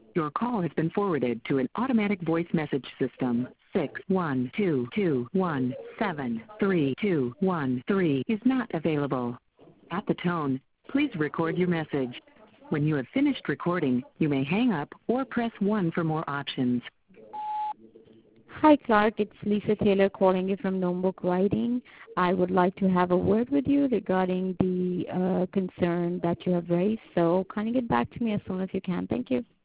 Your call has been forwarded to an automatic voice message system. 61221732213 is not available. At the tone, please record your message. When you have finished recording, you may hang up or press 1 for more options. Hi, Clark. It's Lisa Taylor calling you from Gnomebook Writing. I would like to have a word with you regarding the concern that you have raised. So kindly get back to me as soon as you can. Thank you.